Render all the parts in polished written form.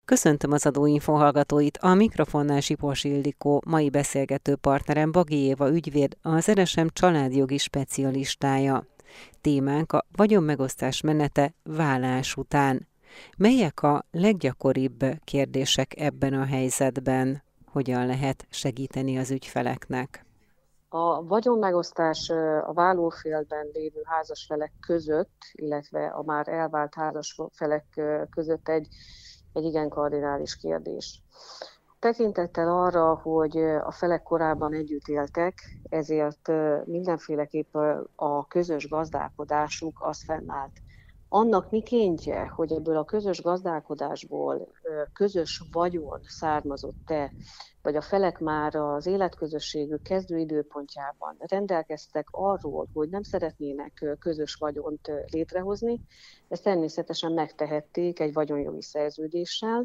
Köszöntöm az Adóinfo hallgatóit, a mikrofonnál Sipos Ildikó, mai beszélgető partnerem Bagi Éva ügyvéd, az RSM családjogi specialistája. Témánk a vagyonmegosztás menete válás után. Melyek a leggyakoribb kérdések ebben a helyzetben? Hogyan lehet segíteni az ügyfeleknek? A vagyonmegosztás a válófélben lévő házasfelek között, illetve a már elvált házasfelek között egy igen kardinális kérdés. Tekintettel arra, hogy a felek korábban együtt éltek, ezért mindenféleképp a közös gazdálkodásuk az fennállt. Annak mikéntje, hogy ebből a közös gazdálkodásból közös vagyon származott-e, vagy a felek már az életközösségük kezdő időpontjában rendelkeztek arról, hogy nem szeretnének közös vagyont létrehozni, ezt természetesen megtehették egy vagyonjogi szerződéssel,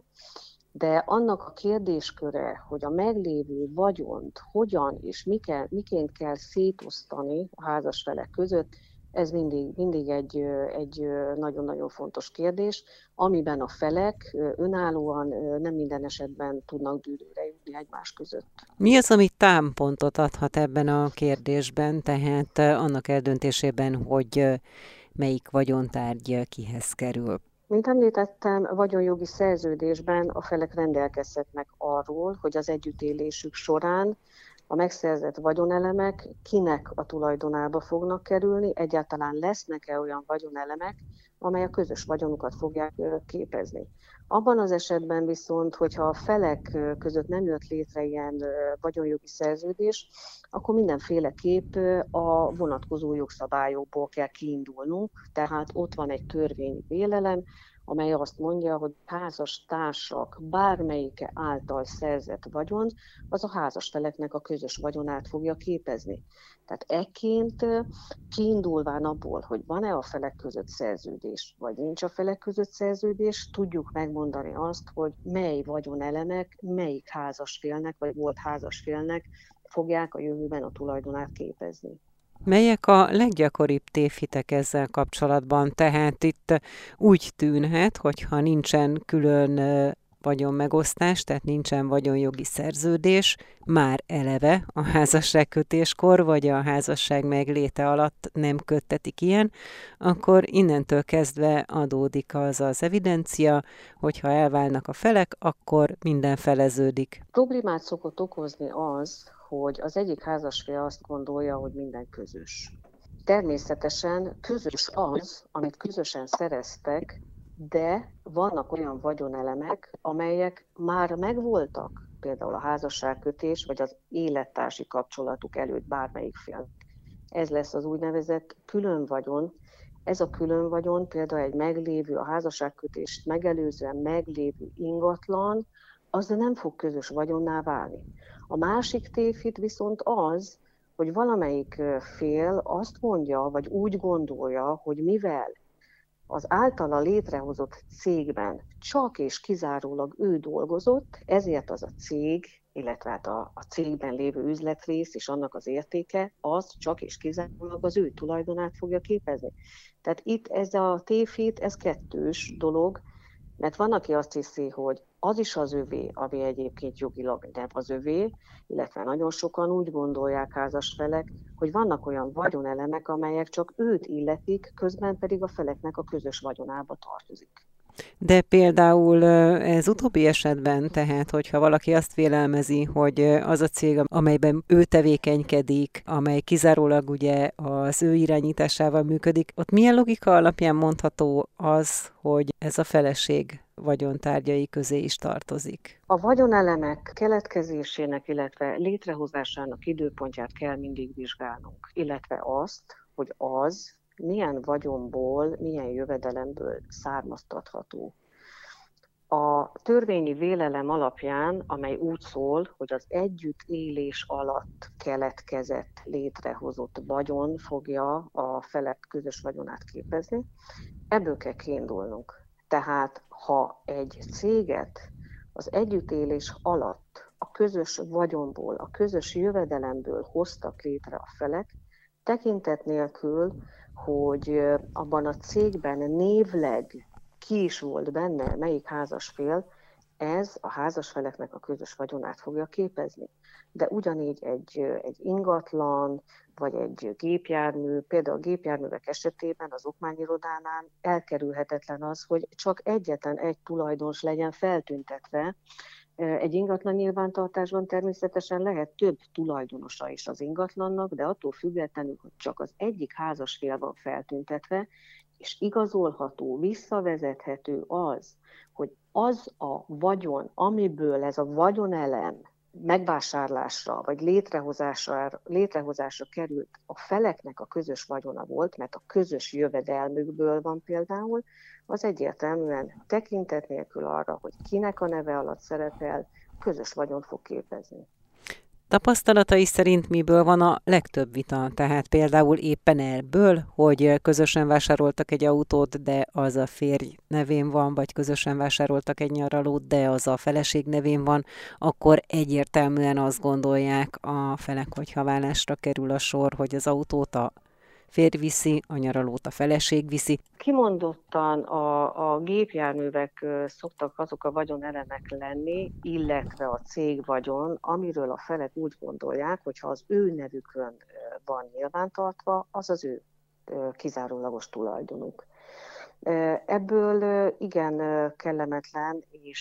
de annak a kérdésköre, hogy a meglévő vagyont hogyan és miként kell szétosztani a házasfelek között, ez mindig egy nagyon-nagyon fontos kérdés, amiben a felek önállóan nem minden esetben tudnak dűlőre jutni egymás között. Mi az, ami támpontot adhat ebben a kérdésben, tehát annak eldöntésében, hogy melyik vagyontárgy kihez kerül? Mint említettem, vagyonjogi szerződésben a felek rendelkezhetnek arról, hogy az együttélésük során a megszerzett vagyonelemek kinek a tulajdonába fognak kerülni, egyáltalán lesznek-e olyan vagyonelemek, amely a közös vagyonukat fogják képezni. Abban az esetben viszont, hogyha a felek között nem jött létre ilyen vagyonjogi szerződés, akkor mindenféleképp a vonatkozó jogszabályokból kell kiindulnunk, tehát ott van egy törvényi vélelem, amely azt mondja, hogy házas társak bármelyike által szerzett vagyon, az a házasfeleknek a közös vagyonát fogja képezni. Tehát ekként kiindulván abból, hogy van-e a felek között szerződés, vagy nincs a felek között szerződés, tudjuk megmondani azt, hogy mely vagyonelemek, melyik házasfélnek, vagy volt házasfélnek fogják a jövőben a tulajdonát képezni. Melyek a leggyakoribb tévhitek ezzel kapcsolatban? Tehát itt úgy tűnhet, hogyha nincsen külön vagyonmegosztás, tehát nincsen vagyonjogi szerződés, már eleve a házasságkötéskor, vagy a házasság megléte alatt nem köttetik ilyen, akkor innentől kezdve adódik az evidencia, hogyha elválnak a felek, akkor minden feleződik. Problémát szokott okozni az, hogy az egyik házasfél azt gondolja, hogy minden közös. Természetesen közös az, amit közösen szereztek, de vannak olyan vagyonelemek, amelyek már megvoltak, például a házasságkötés vagy az élettársi kapcsolatuk előtt bármelyik fél. Ez lesz az úgynevezett különvagyon. Ez a különvagyon például egy meglévő, a házasságkötést megelőzően meglévő ingatlan, az nem fog közös vagyonná válni. A másik tévhit viszont az, hogy valamelyik fél azt mondja, vagy úgy gondolja, hogy mivel az általa létrehozott cégben csak és kizárólag ő dolgozott, ezért az a cég, illetve hát a cégben lévő üzletrész és annak az értéke, az csak és kizárólag az ő tulajdonát fogja képezni. Tehát itt ez a tévhit, ez kettős dolog, mert van, aki azt hiszi, hogy az is az övé, ami egyébként jogilag nem az övé, illetve nagyon sokan úgy gondolják házasfelek, hogy vannak olyan vagyonelemek, amelyek csak őt illetik, közben pedig a feleknek a közös vagyonába tartozik. De például ez utóbbi esetben, tehát hogyha valaki azt vélelmezi, hogy az a cég, amelyben ő tevékenykedik, amely kizárólag ugye az ő irányításával működik, ott milyen logika alapján mondható az, hogy ez a feleség vagyontárgyai közé is tartozik? A vagyonelemek keletkezésének, illetve létrehozásának időpontját kell mindig vizsgálnunk, illetve azt, hogy az milyen vagyonból, milyen jövedelemből származtatható. A törvényi vélelem alapján, amely úgy szól, hogy az együttélés alatt keletkezett, létrehozott vagyon fogja a felek közös vagyonát képezni, ebből kell kiindulnunk. Tehát, ha egy céget az együttélés alatt a közös vagyonból, a közös jövedelemből hoztak létre a felek, tekintet nélkül, hogy abban a cégben névleg ki is volt benne, melyik házasfél, ez a házasfeleknek a közös vagyonát fogja képezni. De ugyanígy egy ingatlan, vagy egy gépjármű, például a gépjárművek esetében az okmányirodánál elkerülhetetlen az, hogy csak egyetlen egy tulajdonos legyen feltüntetve. Egy ingatlan nyilvántartásban természetesen lehet több tulajdonosa is az ingatlannak, de attól függetlenül, hogy csak az egyik házasfél van feltüntetve, és igazolható, visszavezethető az, hogy az a vagyon, amiből ez a vagyonelem megvásárlásra vagy létrehozásra került, a feleknek a közös vagyona volt, mert a közös jövedelmükből van például, az egyértelműen tekintet nélkül arra, hogy kinek a neve alatt szerepel, közös vagyont fog képezni. Tapasztalatai szerint miből van a legtöbb vita? Tehát például éppen ebből, hogy közösen vásároltak egy autót, de az a férj nevén van, vagy közösen vásároltak egy nyaralót, de az a feleség nevén van, akkor egyértelműen azt gondolják a felek, hogyha válásra kerül a sor, hogy az autót a férj viszi, a nyaralót a feleség viszi. Kimondottan a gépjárművek szoktak azok a vagyonelemek lenni, illetve a cégvagyon, amiről a felek úgy gondolják, hogy ha az ő nevükön van nyilvántartva, az az ő kizárólagos tulajdonuk. Ebből igen kellemetlen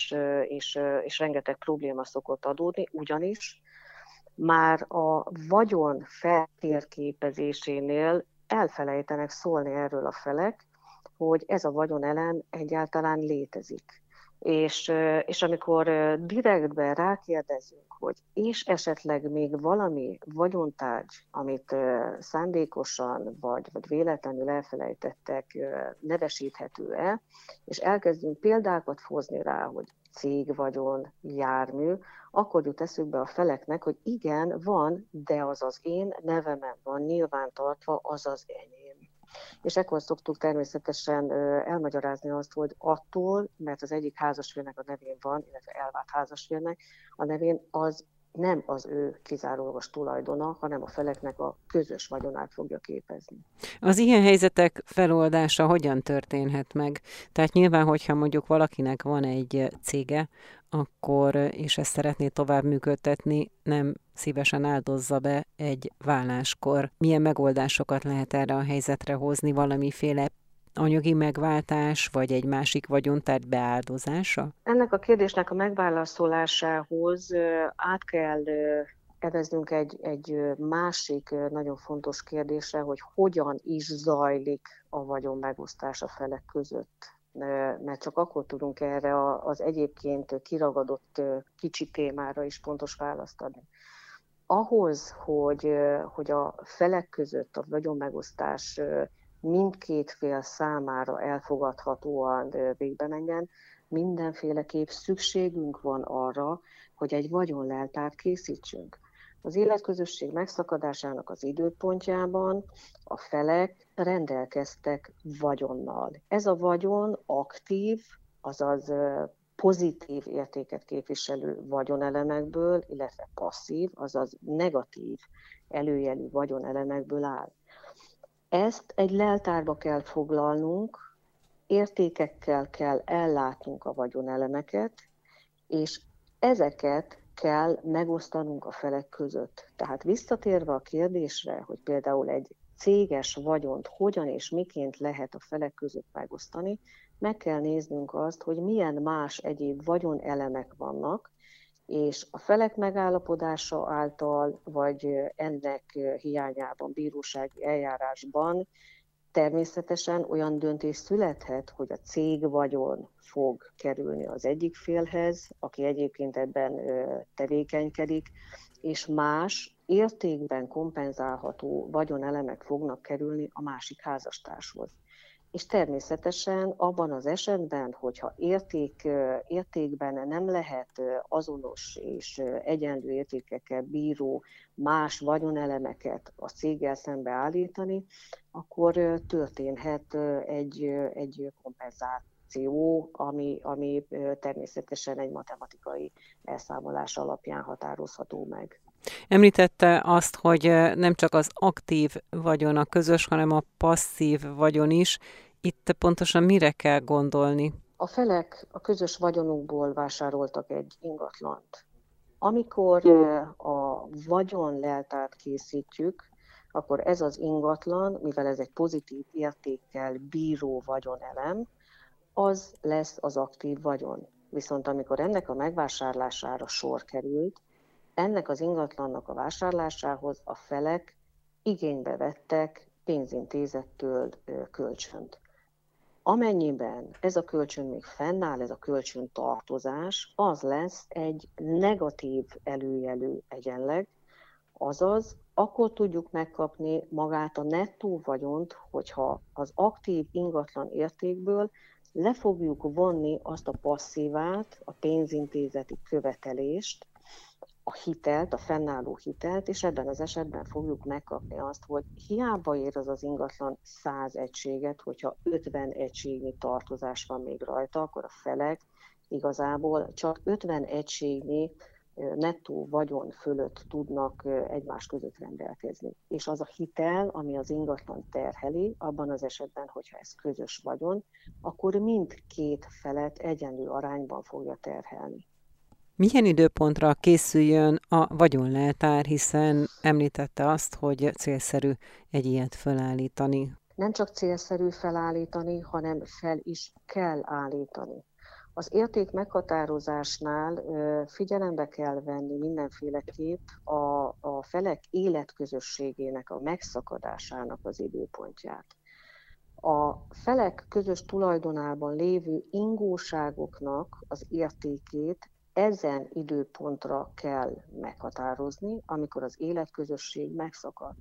és rengeteg probléma szokott adódni, ugyanis már a vagyon feltérképezésénél elfelejtenek szólni erről a felek, hogy ez a vagyonelem egyáltalán létezik. És amikor direktben rákérdezünk, hogy és esetleg még valami vagyontárgy, amit szándékosan vagy véletlenül elfelejtettek, nevesíthető-e, és elkezdünk példákat hozni rá, hogy cégvagyon, jármű, akkor jut eszükbe a feleknek, hogy igen, van, de az én nevemen van nyilvántartva, az az enyém. És ekkor szoktuk természetesen elmagyarázni azt, hogy attól, mert az egyik házasfélnek a nevén van, illetve elvált házasfélnek a nevén, az nem az ő kizárólagos tulajdona, hanem a feleknek a közös vagyonát fogja képezni. Az ilyen helyzetek feloldása hogyan történhet meg? Tehát nyilván, hogyha mondjuk valakinek van egy cége, akkor, és ezt szeretné tovább működtetni, nem szívesen áldozza be egy válláskor. Milyen megoldásokat lehet erre a helyzetre hozni? Valamiféle anyagi megváltás, vagy egy másik vagyontárgy beáldozása? Ennek a kérdésnek a megválaszolásához át kell eveznünk egy másik nagyon fontos kérdésre, hogy hogyan is zajlik a vagyon megosztás a felek között. Mert csak akkor tudunk erre az egyébként kiragadott kicsi témára is pontos választ adni. Ahhoz, hogy a felek között a vagyonmegosztás mindkét fél számára elfogadhatóan végbe menjen, mindenféleképp szükségünk van arra, hogy egy vagyonleltárt készítsünk. Az életközösség megszakadásának az időpontjában a felek rendelkeztek vagyonnal. Ez a vagyon aktív, azaz pozitív értéket képviselő vagyonelemekből, illetve passzív, azaz negatív előjelű vagyonelemekből áll. Ezt egy leltárba kell foglalnunk, értékekkel kell ellátnunk a vagyonelemeket, és ezeket kell megosztanunk a felek között. Tehát visszatérve a kérdésre, hogy például egy céges vagyont hogyan és miként lehet a felek között megosztani, meg kell néznünk azt, hogy milyen más egyéb vagyonelemek vannak, és a felek megállapodása által, vagy ennek hiányában bírósági eljárásban természetesen olyan döntés születhet, hogy a cégvagyon fog kerülni az egyik félhez, aki egyébként ebben tevékenykedik, és más értékben kompenzálható vagyonelemek fognak kerülni a másik házastárshoz. És természetesen abban az esetben, hogyha értékben nem lehet azonos és egyenlő értékekkel bíró más vagyonelemeket a céggel szembe állítani, akkor történhet egy kompenzáció, ami természetesen egy matematikai elszámolás alapján határozható meg. Említette azt, hogy nem csak az aktív vagyon a közös, hanem a passzív vagyon is. Itt pontosan mire kell gondolni? A felek a közös vagyonukból vásároltak egy ingatlant. Amikor a vagyonleltárt készítjük, akkor ez az ingatlan, mivel ez egy pozitív értékkel bíró vagyonelem, az lesz az aktív vagyon. Viszont amikor ennek a megvásárlására sor került, ennek az ingatlannak a vásárlásához a felek igénybe vettek pénzintézettől kölcsönt. Amennyiben ez a kölcsön még fennáll, ez a kölcsöntartozás, az lesz egy negatív előjelű egyenleg, azaz akkor tudjuk megkapni magát a nettó vagyont, hogyha az aktív ingatlan értékből le fogjuk vonni azt a passzívát, a pénzintézeti követelést, a hitelt, a fennálló hitelt, és ebben az esetben fogjuk megkapni azt, hogy hiába ér az ingatlan 100 egységet, hogyha 50 egységnyi tartozás van még rajta, akkor a felek igazából csak 50 egységnyi nettó vagyon fölött tudnak egymás között rendelkezni. És az a hitel, ami az ingatlan terheli, abban az esetben, hogyha ez közös vagyon, akkor mindkét felet egyenlő arányban fogja terhelni. Milyen időpontra készüljön a vagyonleltár, hiszen említette azt, hogy célszerű egy ilyet felállítani? Nem csak célszerű felállítani, hanem fel is kell állítani. Az érték meghatározásnál figyelembe kell venni mindenféleképp a felek életközösségének, a megszakadásának az időpontját. A felek közös tulajdonában lévő ingóságoknak az értékét ezen időpontra kell meghatározni, amikor az életközösség megszakadt.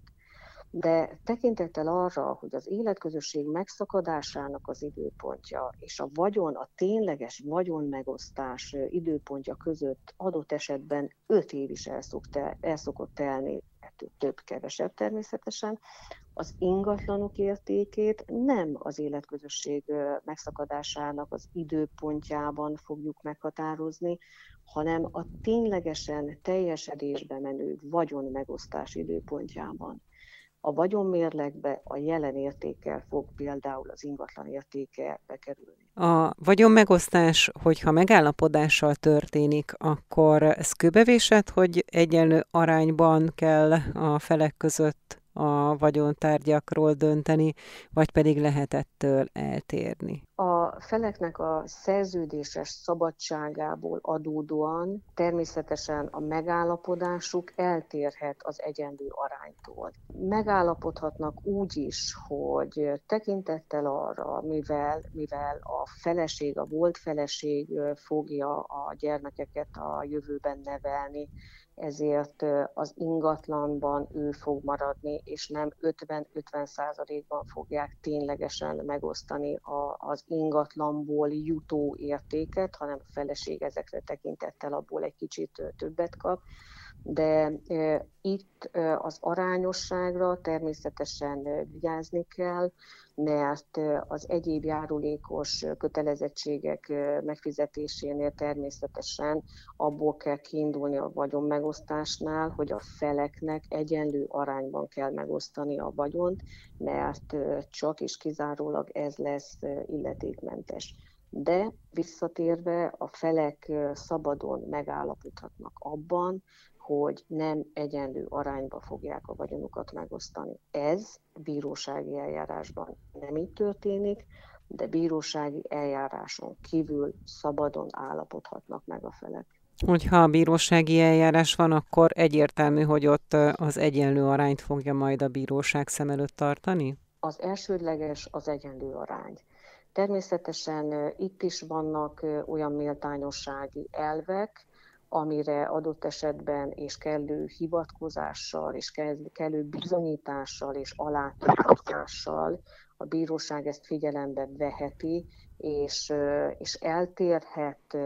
De tekintettel arra, hogy az életközösség megszakadásának az időpontja és a vagyon, a tényleges vagyonmegosztás időpontja között adott esetben 5 év is el szokott telni, ettől több-kevesebb természetesen, az ingatlanok értékét nem az életközösség megszakadásának az időpontjában fogjuk meghatározni, hanem a ténylegesen teljesedésbe menő vagyonmegosztás időpontjában. A vagyonmérlegbe a jelen értékkel fog például az ingatlan értéke bekerülni. A vagyonmegosztás, hogyha megállapodással történik, akkor ez kőbevésett, hogy egyenlő arányban kell a felek között a vagyontárgyakról dönteni, vagy pedig lehet ettől eltérni? A feleknek a szerződéses szabadságából adódóan természetesen a megállapodásuk eltérhet az egyenlő aránytól. Megállapodhatnak úgy is, hogy tekintettel arra, mivel a feleség, a volt feleség fogja a gyermekeket a jövőben nevelni, ezért az ingatlanban ő fog maradni, és nem 50-50%-ban fogják ténylegesen megosztani az ingatlanból jutó értéket, hanem a feleség ezekre tekintettel abból egy kicsit többet kap. De itt az arányosságra természetesen vigyázni kell, mert az egyéb járulékos kötelezettségek megfizetésénél természetesen abból kell kiindulni a vagyonmegosztásnál, hogy a feleknek egyenlő arányban kell megosztani a vagyont, mert csak és kizárólag ez lesz illetékmentes. De visszatérve a felek szabadon megállapodhatnak abban, hogy nem egyenlő arányba fogják a vagyonukat megosztani. Ez bírósági eljárásban nem így történik, de bírósági eljáráson kívül szabadon állapodhatnak meg a felek. Hogyha a bírósági eljárás van, akkor egyértelmű, hogy ott az egyenlő arányt fogja majd a bíróság szem előtt tartani? Az elsődleges az egyenlő arány. Természetesen itt is vannak olyan méltányossági elvek, amire adott esetben és kellő hivatkozással, és kellő bizonyítással és alátámasztással a bíróság ezt figyelembe veheti, és eltérhet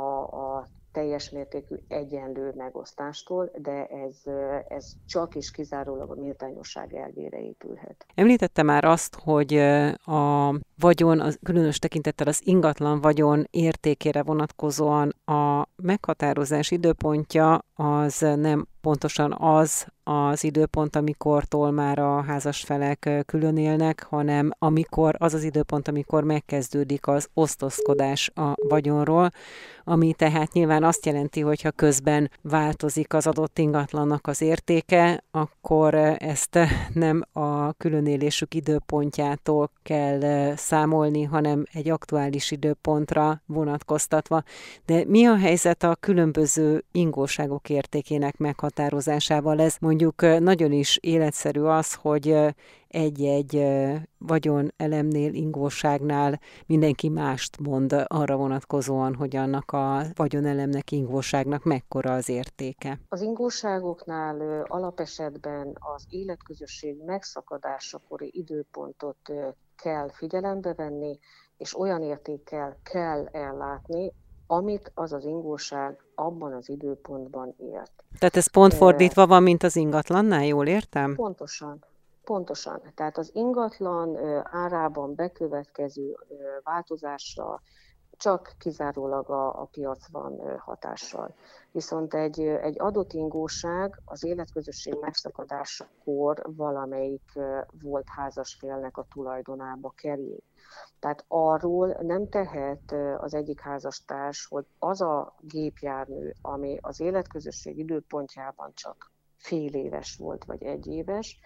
a teljes mértékű egyenlő megosztástól, de ez csak és kizárólag a méltányosság elvére épülhet. Említette már azt, hogy a vagyon, különös tekintettel az ingatlan vagyon értékére vonatkozóan a meghatározás időpontja az nem pontosan az az időpont, amikortól már a házas felek külön élnek, hanem az az időpont, amikor megkezdődik az osztozkodás a vagyonról, ami tehát nyilván azt jelenti, hogy ha közben változik az adott ingatlannak az értéke, akkor ezt nem a különélésük időpontjától kell számolni, hanem egy aktuális időpontra vonatkoztatva. De mi a helyzet a különböző ingóságok értékének meghatározásával? Ez mondjuk nagyon is életszerű az, hogy egy-egy vagyonelemnél, ingóságnál mindenki mást mond arra vonatkozóan, hogy annak a vagyonelemnek, ingóságnak mekkora az értéke. Az ingóságoknál alapesetben az életközösség megszakadásakori időpontot kell figyelembe venni, és olyan értékkel kell ellátni, amit az az ingóság abban az időpontban ért. Tehát ez pont fordítva van, mint az ingatlannál, jól értem? Pontosan. Tehát az ingatlan árában bekövetkező változásra csak kizárólag a piac van hatással. Viszont egy adott ingóság az életközösség megszakadásakor valamelyik volt házasfélnek a tulajdonába kerül. Tehát arról nem tehet az egyik házastárs, hogy az a gépjármű, ami az életközösség időpontjában csak fél éves volt, vagy 1 éves,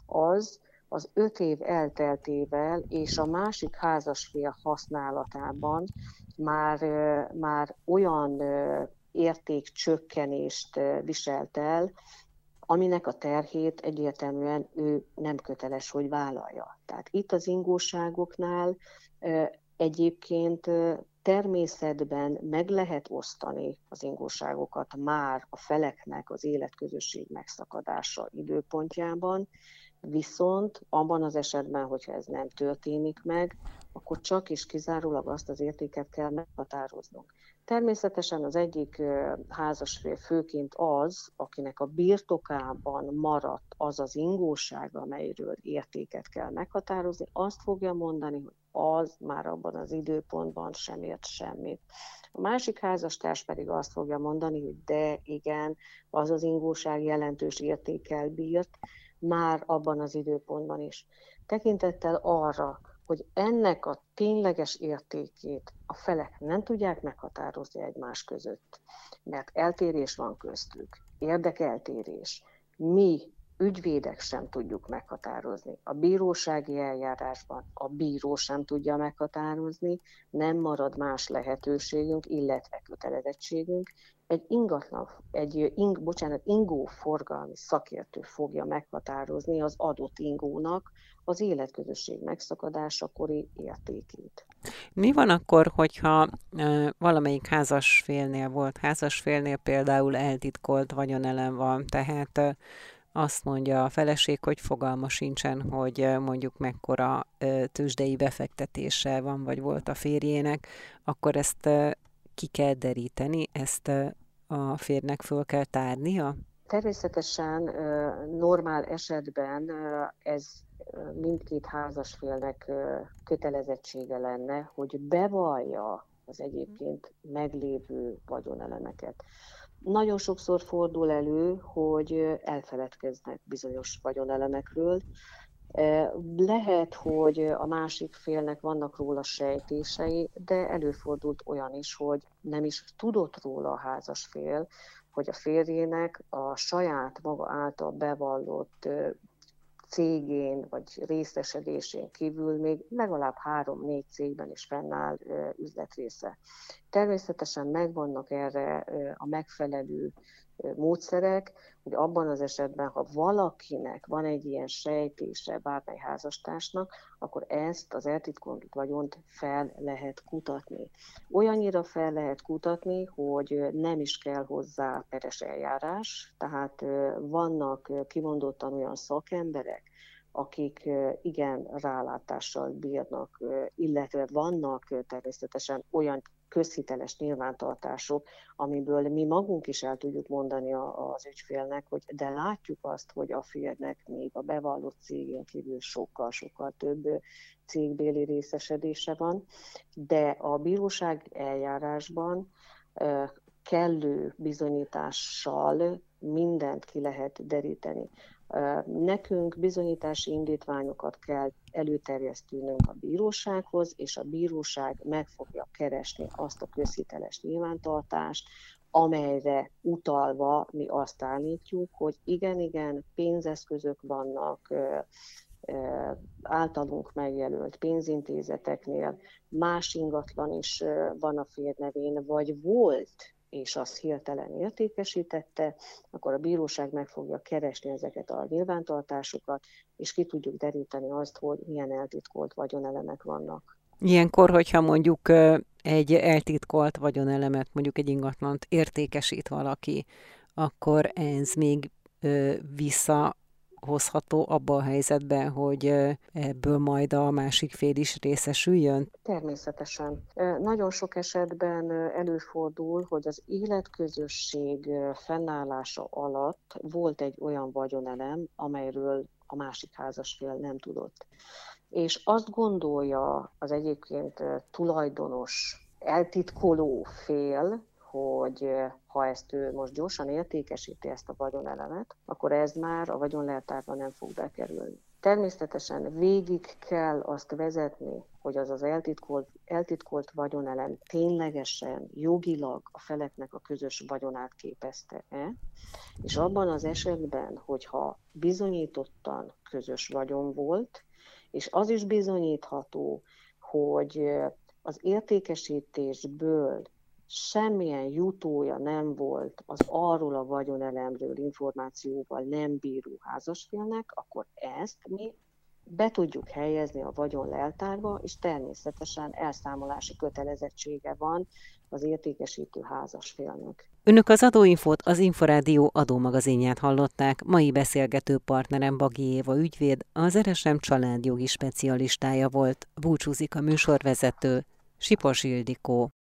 az 5 év elteltével és a másik házasfél használatában már olyan értékcsökkenést viselt el, aminek a terhét egyértelműen ő nem köteles, hogy vállalja. Tehát itt az ingóságoknál egyébként természetben meg lehet osztani az ingóságokat már a feleknek az életközösség megszakadása időpontjában, viszont abban az esetben, hogyha ez nem történik meg, akkor csak és kizárólag azt az értéket kell meghatároznunk. Természetesen az egyik házasfél főként az, akinek a birtokában maradt az az ingóság, amelyről értéket kell meghatározni, azt fogja mondani, hogy az már abban az időpontban sem ért semmit. A másik házastárs pedig azt fogja mondani, hogy de igen, az az ingóság jelentős értékkel bírt, már abban az időpontban is. Tekintettel arra, hogy ennek a tényleges értékét a felek nem tudják meghatározni egymás között, mert eltérés van köztük, érdekeltérés. Mi, ügyvédek sem tudjuk meghatározni. A bírósági eljárásban a bíró sem tudja meghatározni, nem marad más lehetőségünk, illetve kötelezettségünk. Egy ingóforgalmi szakértő fogja meghatározni az adott ingónak az életközösség megszakadásakori értékét. Mi van akkor, hogyha valamelyik házasfélnél például eltitkolt vagyonelem van, tehát azt mondja a feleség, hogy fogalma sincsen, hogy mondjuk mekkora tőzsdei befektetése van, vagy volt a férjének, akkor ezt ki kell deríteni, ezt a férnek föl kell tárnia? Természetesen normál esetben ez mindkét házasfélnek kötelezettsége lenne, hogy bevallja az egyébként meglévő vagyonelemeket. Nagyon sokszor fordul elő, hogy elfeledkeznek bizonyos vagyonelemekről. Lehet, hogy a másik félnek vannak róla sejtései, de előfordult olyan is, hogy nem is tudott róla a házasfél, hogy a férjének a saját maga által bevallott cégén vagy részesedésén kívül még legalább 3-4 cégben is fennáll üzletrésze. Természetesen megvannak erre a megfelelő módszerek, hogy abban az esetben, ha valakinek van egy ilyen sejtése bármely házastársnak, akkor ezt az eltitkolt vagyont fel lehet kutatni. Olyannyira fel lehet kutatni, hogy nem is kell hozzá peres eljárás, tehát vannak kimondottan olyan szakemberek, akik igen rálátással bírnak, illetve vannak természetesen olyan közhiteles nyilvántartások, amiből mi magunk is el tudjuk mondani az ügyfélnek, hogy de látjuk azt, hogy a férnek még a bevallott cégén kívül sokkal-sokkal több cégbéli részesedése van, de a bíróság eljárásban kellő bizonyítással mindent ki lehet deríteni. Nekünk bizonyítási indítványokat kell előterjesztünk a bírósághoz, és a bíróság meg fogja keresni azt a közhiteles nyilvántartást, amelyre utalva mi azt állítjuk, hogy igen, pénzeszközök vannak, általunk megjelölt pénzintézeteknél, más ingatlan is van a férj nevén, vagy volt, és azt hirtelen értékesítette, akkor a bíróság meg fogja keresni ezeket a nyilvántartásokat, és ki tudjuk deríteni azt, hogy milyen eltitkolt vagyonelemek vannak. Ilyenkor, hogyha mondjuk egy eltitkolt vagyonelemet, mondjuk egy ingatlant értékesít valaki, akkor ez még visszahozható abba a helyzetbe, hogy ebből majd a másik fél is részesüljön? Természetesen. Nagyon sok esetben előfordul, hogy az életközösség fennállása alatt volt egy olyan vagyonelem, amelyről a másik házasfél nem tudott. És azt gondolja az egyébként tulajdonos, eltitkoló fél, hogy ha ezt ő most gyorsan értékesíti, ezt a vagyonelemet, akkor ez már a vagyonleltárba nem fog bekerülni. Természetesen végig kell azt vezetni, hogy az eltitkolt vagyonelem ténylegesen jogilag a feleknek a közös vagyonát képezte-e, és abban az esetben, hogyha bizonyítottan közös vagyon volt, és az is bizonyítható, hogy az értékesítésből semmilyen jutója nem volt az arról a vagyonelemről információval nem bíró házasfélnek, akkor ezt mi be tudjuk helyezni a vagyonleltárba, és természetesen elszámolási kötelezettsége van az értékesítő házasfélnek. Önök az Adóinfót, az Inforádió adómagazinját hallották. Mai beszélgető partnerem Baghi Éva ügyvéd, az RSM családjogi specialistája volt. Búcsúzik a műsorvezető, Sipos Ildikó.